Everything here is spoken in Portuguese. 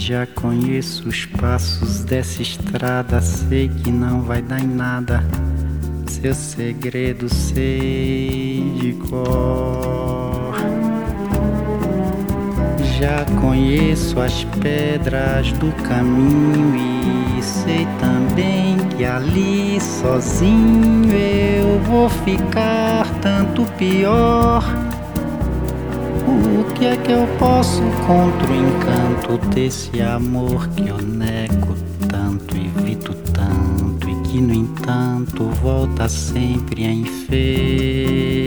Já conheço os passos dessa estrada, sei que não vai dar em nada. Seu segredo sei de cor. Já conheço as pedras do caminho e sei também que ali sozinho eu vou ficar tanto pior. O que é que eu posso contra o encanto desse amor que eu nego tanto, evito tanto e que no entanto volta sempre a enfer